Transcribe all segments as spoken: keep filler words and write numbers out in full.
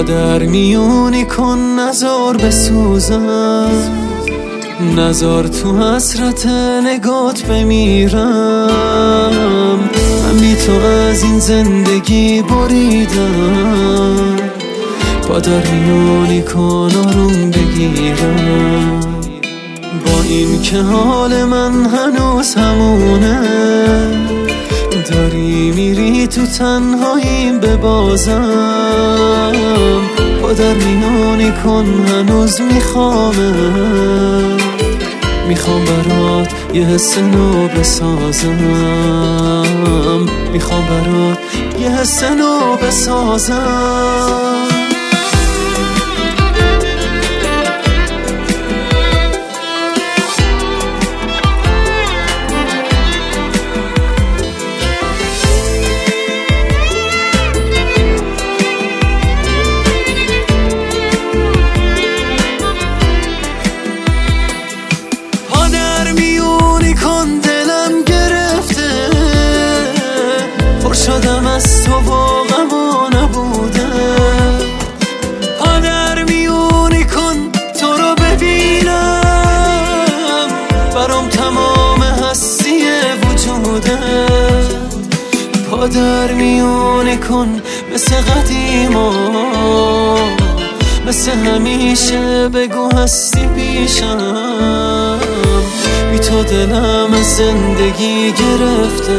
در میونی کن نزار بسوزم، نزار تو حسرت نگات بمیرم. من بی تو از این زندگی بریدم، با در میونی کن آروم بگیرم. با این که حال من هنوز همونه، داری میری تو تنهاییم ببازم. با در میونی کن هنوز میخوامم، میخوام برات یه حس نو بسازم، میخوام برات یه حس نو بسازم. شدم از تو واقعا ما نبوده، پا در میونی کن تو رو ببینم، برام تمام هستی وجوده. پا در میونی کن مثل قدیما، مثل همیشه بگو هستی پیشم. بی تو دلم از زندگی گرفته،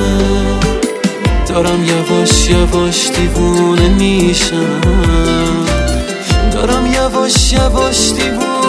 دارم یواش یواش دیوونه میشم، دارم یواش یواش دیوونه